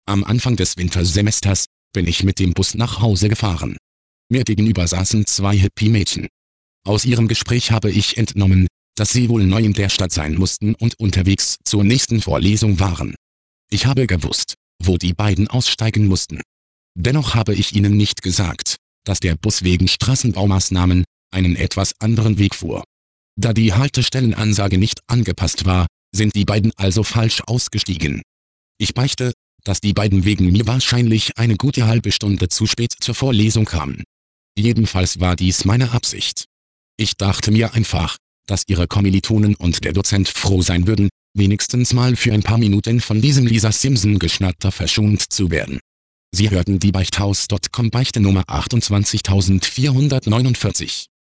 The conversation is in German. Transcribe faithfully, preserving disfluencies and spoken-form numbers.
Am Anfang des Wintersemesters bin ich mit dem Bus nach Hause gefahren. Mir gegenüber saßen zwei Hippie-Mädchen. Aus ihrem Gespräch habe ich entnommen, dass sie wohl neu in der Stadt sein mussten und unterwegs zur nächsten Vorlesung waren. Ich habe gewusst, wo die beiden aussteigen mussten. Dennoch habe ich ihnen nicht gesagt, dass der Bus wegen Straßenbaumaßnahmen einen etwas anderen Weg fuhr. Da die Haltestellenansage nicht angepasst war, sind die beiden also falsch ausgestiegen. Ich beichte, dass die beiden wegen mir wahrscheinlich eine gute halbe Stunde zu spät zur Vorlesung kamen. Jedenfalls war dies meine Absicht. Ich dachte mir einfach, dass ihre Kommilitonen und der Dozent froh sein würden, wenigstens mal für ein paar Minuten von diesem Lisa Simpson-Geschnatter verschont zu werden. Sie hörten die Beichthaus Punkt com Beichte Nummer achtundzwanzigtausendvierhundertneunundvierzig.